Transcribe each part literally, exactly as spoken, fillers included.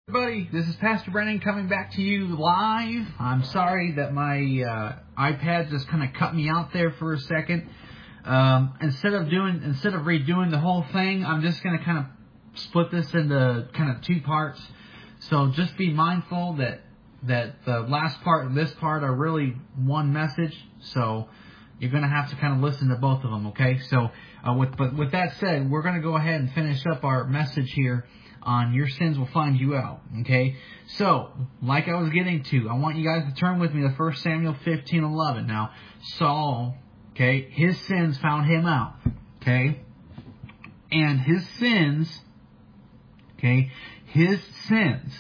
Everybody, this is Pastor Brennan coming back to you live. I'm sorry that my uh, iPad just kind of cut me out there for a second. Um, instead of doing, instead of redoing the whole thing, I'm just going to kind of split this into kind of two parts. So just be mindful that that the last part and this part are really one message. So you're going to have to kind of listen to both of them. Okay. So uh, with but with that said, we're going to go ahead and finish up our message here on Your Sins Will Find You Out, okay? So, like I was getting to, I want you guys to turn with me to First Samuel fifteen eleven. Now, Saul, okay, his sins found him out, okay? And his sins, okay, his sins,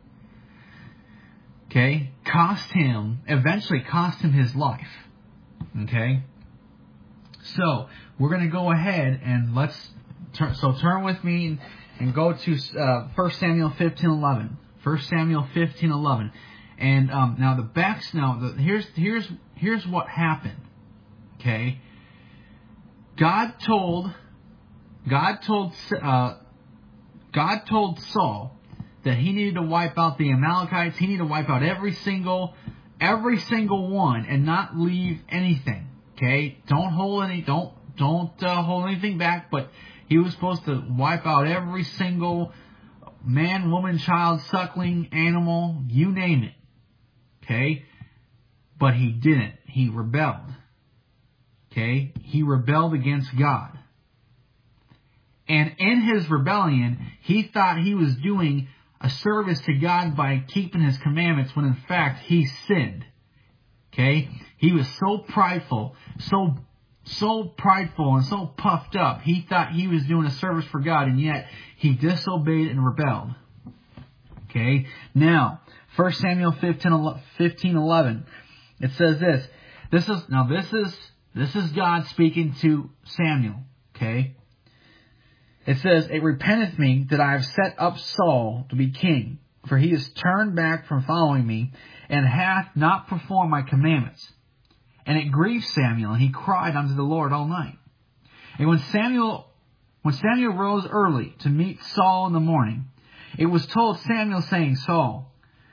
okay, cost him, eventually cost him his life, okay? So, we're going to go ahead and let's, turn. so turn with me and go to uh, First Samuel fifteen eleven. First Samuel fifteen eleven. And um, now the backs. Now the, here's here's here's what happened. Okay. God told God told uh, God told Saul that he needed to wipe out the Amalekites. He needed to wipe out every single every single one and not leave anything. Okay. Don't hold any. Don't don't uh, hold anything back. But he was supposed to wipe out every single man, woman, child, suckling, animal, you name it. Okay? But he didn't. He rebelled. Okay? He rebelled against God. And in his rebellion, he thought he was doing a service to God by keeping his commandments when in fact he sinned. Okay? He was so prideful, so So prideful and so puffed up, he thought he was doing a service for God, and yet he disobeyed and rebelled. Okay? Now, First Samuel fifteen eleven, it says this. This is now this is this is God speaking to Samuel. Okay? It says, "It repenteth me that I have set up Saul to be king, for he has turned back from following me, and hath not performed my commandments. And it grieved Samuel, and he cried unto the Lord all night. And when Samuel, when Samuel rose early to meet Saul in the morning, it was told Samuel, saying, Saul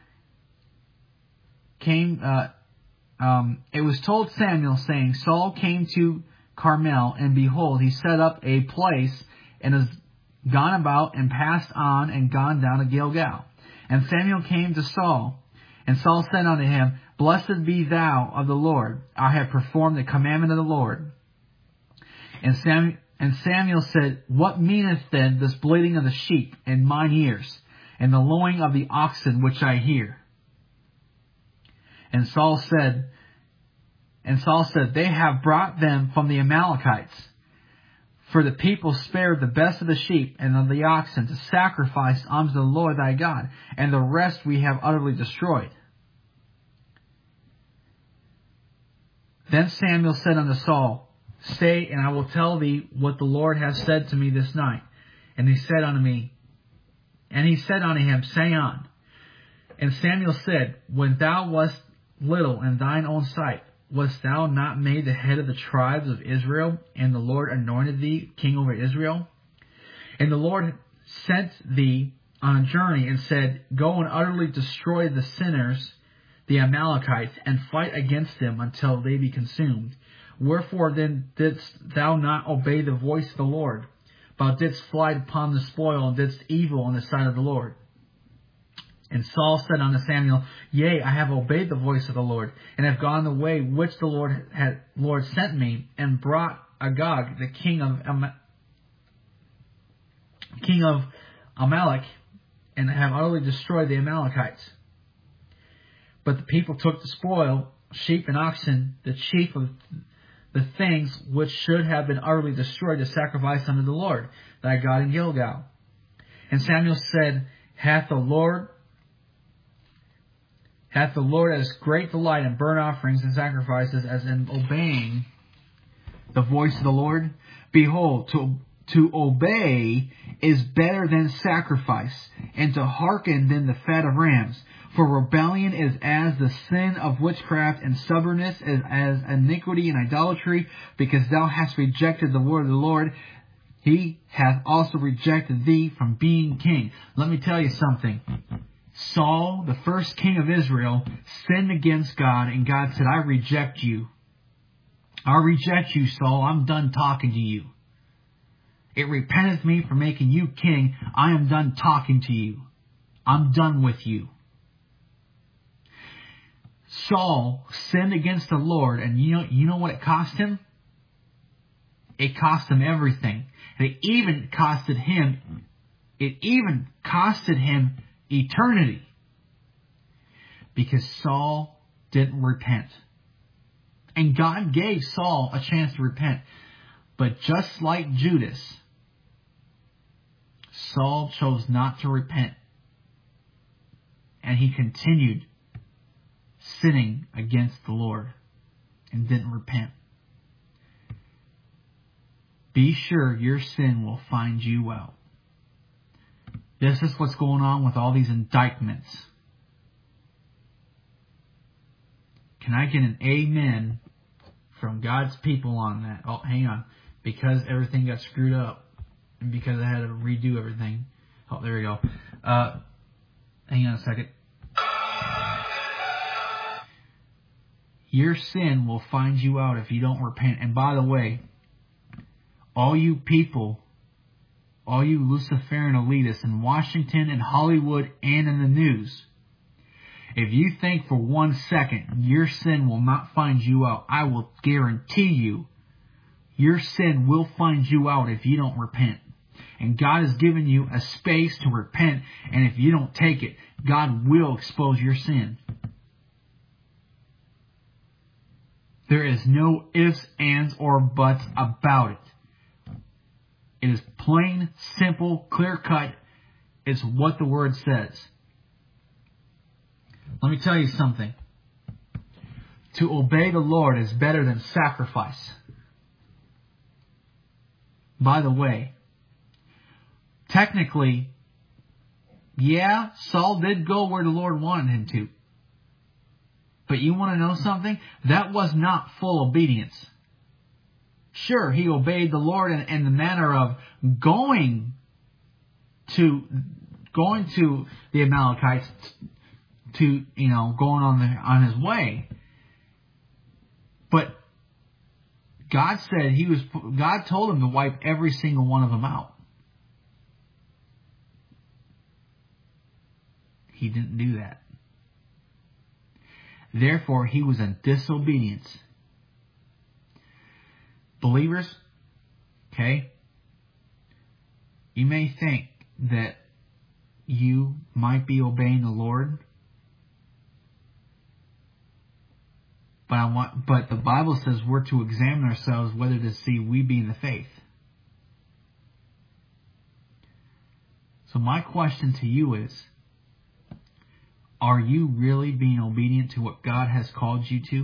came. Uh, um, it was told Samuel, saying, Saul came to Carmel, and behold, he set up a place, and has gone about, and passed on, and gone down to Gilgal. And Samuel came to Saul, and Saul said unto him, Blessed be thou of the Lord. I have performed the commandment of the Lord. And Samuel, and Samuel said, What meaneth then this bleating of the sheep in mine ears, and the lowing of the oxen which I hear? And Saul said, and Saul said, They have brought them from the Amalekites. For the people spared the best of the sheep and of the oxen to sacrifice unto the Lord thy God, and the rest we have utterly destroyed. Then Samuel said unto Saul, Stay, and I will tell thee what the Lord hath said to me this night. And he said unto me, and he said unto him, Say on. And Samuel said, When thou wast little in thine own sight, wast thou not made the head of the tribes of Israel, and the Lord anointed thee king over Israel? And the Lord sent thee on a journey, and said, Go and utterly destroy the sinners, the Amalekites, and fight against them until they be consumed. Wherefore then didst thou not obey the voice of the Lord, but didst fly upon the spoil, and didst evil in the sight of the Lord? And Saul said unto Samuel, Yea, I have obeyed the voice of the Lord, and have gone the way which the Lord had Lord sent me, and brought Agag, the king of Am- king of Amalek, and have utterly destroyed the Amalekites. But the people took the spoil, sheep and oxen, the chief of the things which should have been utterly destroyed, to sacrifice unto the Lord thy God in Gilgal. And Samuel said, Hath the Lord hath the Lord as great delight in burnt offerings and sacrifices as in obeying the voice of the Lord? Behold, to to obey is better than sacrifice, and to hearken than the fat of rams. For rebellion is as the sin of witchcraft, and stubbornness is as iniquity and idolatry. Because thou hast rejected the word of the Lord, he hath also rejected thee from being king. Let me tell you something. Saul, the first king of Israel, sinned against God, and God said, I reject you. I reject you, Saul. I'm done talking to you. It repenteth me for making you king. I am done talking to you. I'm done with you. Saul sinned against the Lord, and you know, you know what it cost him? It cost him everything. And it even costed him, it even costed him eternity. Because Saul didn't repent. And God gave Saul a chance to repent. But just like Judas, Saul chose not to repent. And he continued sinning against the Lord and didn't repent. Be sure your sin will find you out. This is what's going on with all these indictments. Can I get an amen from God's people on that? Oh, hang on. Because everything got screwed up. And because I had to redo everything. Oh, there we go. Uh, hang on a second. Your sin will find you out if you don't repent. And by the way, all you people, all you Luciferian elitists in Washington and Hollywood and in the news, if you think for one second your sin will not find you out, I will guarantee you your sin will find you out if you don't repent. And God has given you a space to repent, and if you don't take it, God will expose your sin. There is no ifs, ands, or buts about it. It is plain, simple, clear-cut. It's what the Word says. Let me tell you something. To obey the Lord is better than sacrifice. By the way, technically, yeah, Saul did go where the Lord wanted him to. But you want to know something? That was not full obedience. Sure, he obeyed the Lord in, in the manner of going to going to the Amalekites to, you know, going on the on his way. But God said he was God told him to wipe every single one of them out. He didn't do that. Therefore, he was in disobedience. Believers, okay, you may think that you might be obeying the Lord, but I want, but the Bible says we're to examine ourselves whether to see we be in the faith. So my question to you is, are you really being obedient to what God has called you to?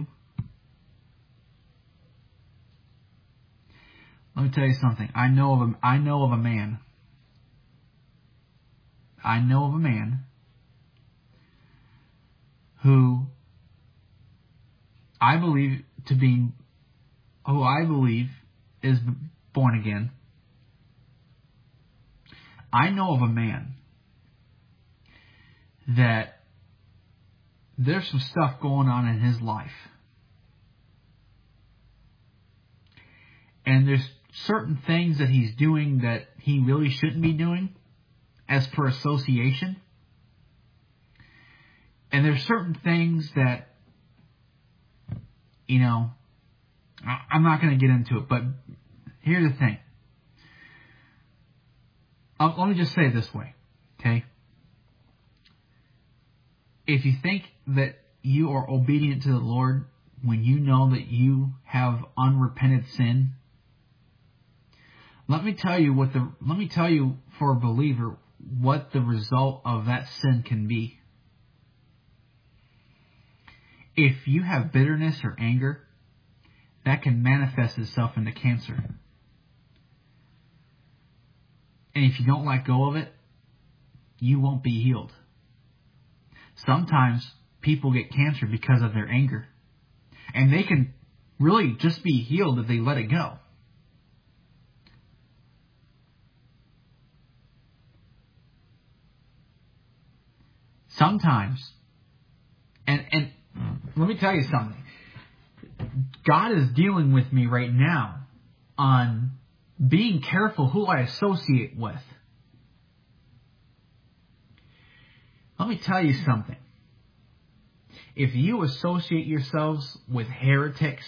Let me tell you something. I know of a, I know of a man. I know of a man who I believe to be, who I believe is born again. I know of a man that there's some stuff going on in his life. And there's certain things that he's doing that he really shouldn't be doing as per association. And there's certain things that, you know, I'm not going to get into it, but here's the thing. I'll, let me just say it this way, okay? If you think that you are obedient to the Lord when you know that you have unrepented sin, let me tell you what the let me tell you for a believer what the result of that sin can be. If you have bitterness or anger, that can manifest itself into cancer. And if you don't let go of it, you won't be healed. Sometimes people get cancer because of their anger. And they can really just be healed if they let it go. sometimes, and, and let me tell you something. God is dealing with me right now on being careful who I associate with. Let me tell you something. If you associate yourselves with heretics,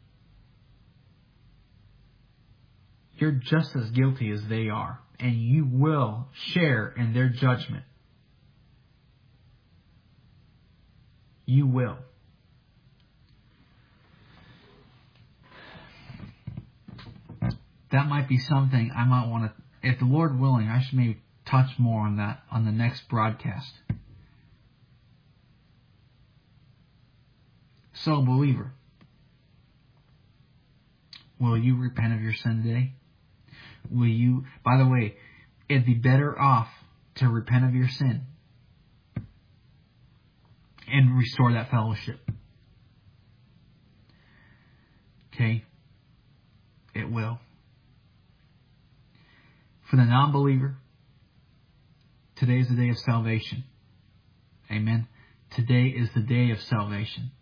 you're just as guilty as they are, and you will share in their judgment. You will. That might be something I might want to, if the Lord willing, I should maybe touch more on that on the next broadcast. So, believer, will you repent of your sin today? Will you, by the way, it'd be better off to repent of your sin and restore that fellowship. Okay? It will. For the non-believer, today is the day of salvation. Amen. Today is the day of salvation.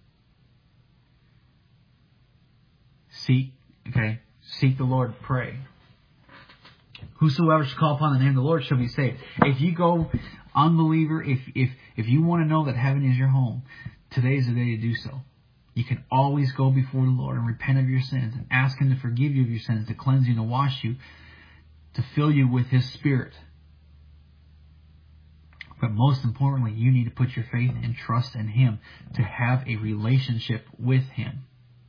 Seek, okay, seek the Lord, pray. Whosoever shall call upon the name of the Lord shall be saved. If you go unbeliever, if if if you want to know that heaven is your home, today is the day to do so. You can always go before the Lord and repent of your sins and ask Him to forgive you of your sins, to cleanse you, to wash you, to fill you with His Spirit. But most importantly, you need to put your faith and trust in Him to have a relationship with Him.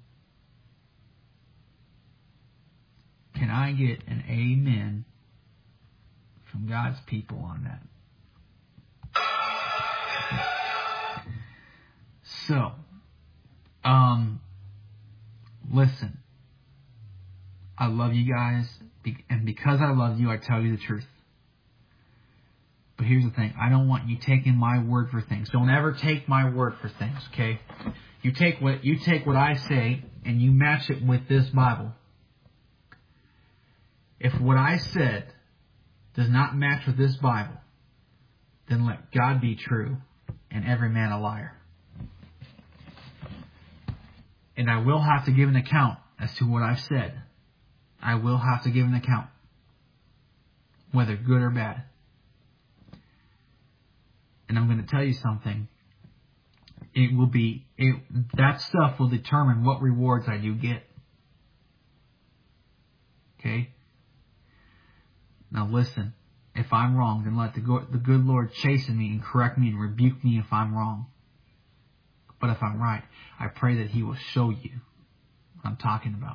Can I get an amen from God's people on that? So, um, listen, I love you guys, and because I love you, I tell you the truth. But here's the thing, I don't want you taking my word for things. Don't ever take my word for things, okay? You take what you take what I say and you match it with this Bible. If what I said does not match with this Bible, then let God be true and every man a liar. And I will have to give an account as to what I've said. I will have to give an account, whether good or bad. And I'm going to tell you something. It will be, it, that stuff will determine what rewards I do get. Okay? Now listen, if I'm wrong, then let the good, the good Lord chasten me and correct me and rebuke me if I'm wrong. But if I'm right, I pray that He will show you what I'm talking about.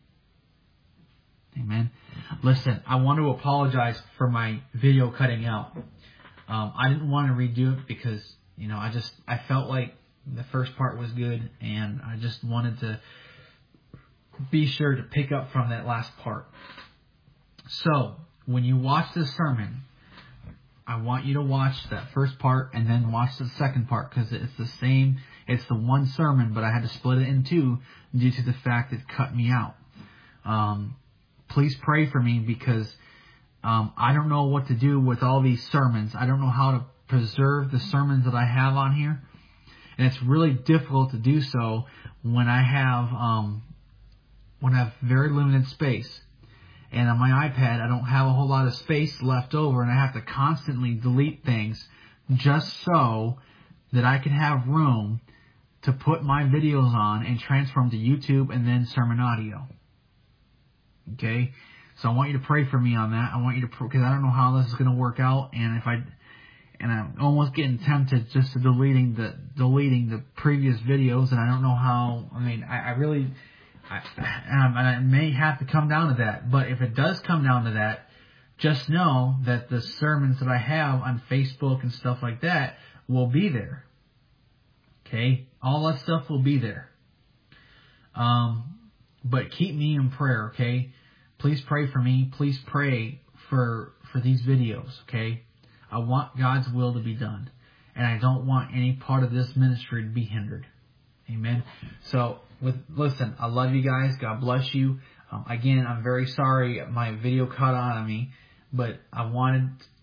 Amen. Listen, I want to apologize for my video cutting out. Um, I didn't want to redo it because, you know, I just, I felt like the first part was good and I just wanted to be sure to pick up from that last part. So, when you watch this sermon, I want you to watch that first part and then watch the second part because it's the same, it's the one sermon, but I had to split it in two due to the fact it cut me out. Um, please pray for me because um, I don't know what to do with all these sermons. I don't know how to preserve the sermons that I have on here. And it's really difficult to do so when I have, um, when I have very limited space. And on my iPad, I don't have a whole lot of space left over, and I have to constantly delete things just so that I can have room to put my videos on and transfer them to YouTube and then sermon audio. Okay? So I want you to pray for me on that. I want you to, because I don't know how this is going to work out, and if I, and I'm almost getting tempted just to deleting the deleting the previous videos, and I don't know how. I mean, I, I really. I, um, and I may have to come down to that, but if it does come down to that, just know that the sermons that I have on Facebook and stuff like that will be there. Okay? All that stuff will be there. Um, but keep me in prayer, okay? Please pray for me. Please pray for, for these videos, okay? I want God's will to be done. And I don't want any part of this ministry to be hindered. Amen. So, with listen, I love you guys. God bless you. Um, again, I'm very sorry my video cut on me, but I wanted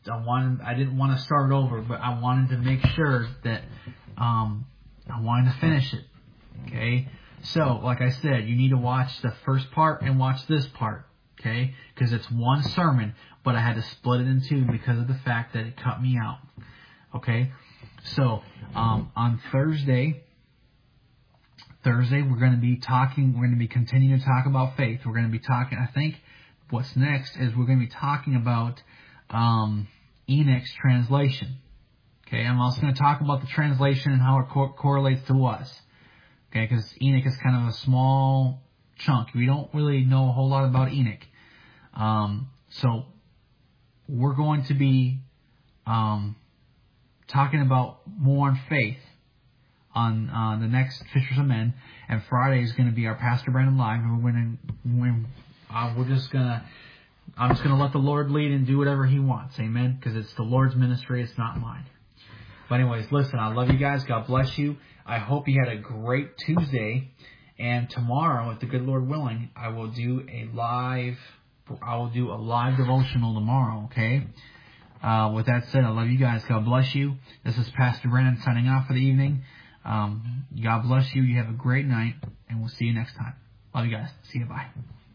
I wanted, I didn't want to start over, but I wanted to make sure that um, I wanted to finish it. Okay, so like I said, you need to watch the first part and watch this part. Okay, because it's one sermon, but I had to split it in two because of the fact that it cut me out. Okay, so um, on Thursday. Thursday, we're going to be talking, we're going to be continuing to talk about faith. We're going to be talking, I think, what's next is we're going to be talking about um, Enoch's translation. Okay, I'm also going to talk about the translation and how it co- correlates to us. Okay, because Enoch is kind of a small chunk. We don't really know a whole lot about Enoch. Um, so, we're going to be um, talking about more on faith on uh, the next Fishers of Men, and Friday is going to be our Pastor Brandon Live, and we're going to, we're, uh, we're just going to, I'm just going to let the Lord lead and do whatever He wants, amen, because it's the Lord's ministry, it's not mine. But anyways, listen, I love you guys, God bless you, I hope you had a great Tuesday, and tomorrow, if the good Lord willing, I will do a live, I will do a live devotional tomorrow, okay? Uh, with that said, I love you guys, God bless you, this is Pastor Brandon signing off for the evening. Um, God bless you. You have a great night, and we'll see you next time. Love you guys. See you. Bye.